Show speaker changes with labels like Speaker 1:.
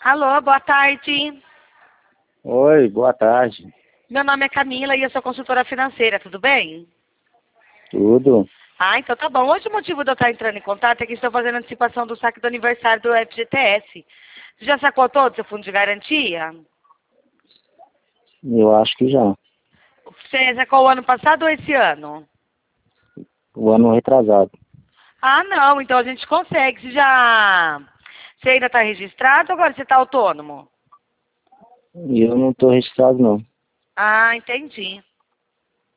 Speaker 1: Alô, boa tarde.
Speaker 2: Oi, boa tarde.
Speaker 1: Meu nome é Camila e eu sou consultora financeira, tudo bem?
Speaker 2: Tudo?
Speaker 1: Ah, então tá bom. Hoje o motivo de eu estar entrando em contato é que estou fazendo antecipação do saque do aniversário do FGTS. Você já sacou todo o seu fundo de garantia?
Speaker 2: Eu acho que já.
Speaker 1: Você sacou o ano passado ou esse ano?
Speaker 2: O ano retrasado.
Speaker 1: Ah, não, então a gente consegue. Você ainda está registrado ou agora você está autônomo?
Speaker 2: E eu não estou registrado, não.
Speaker 1: Ah, entendi.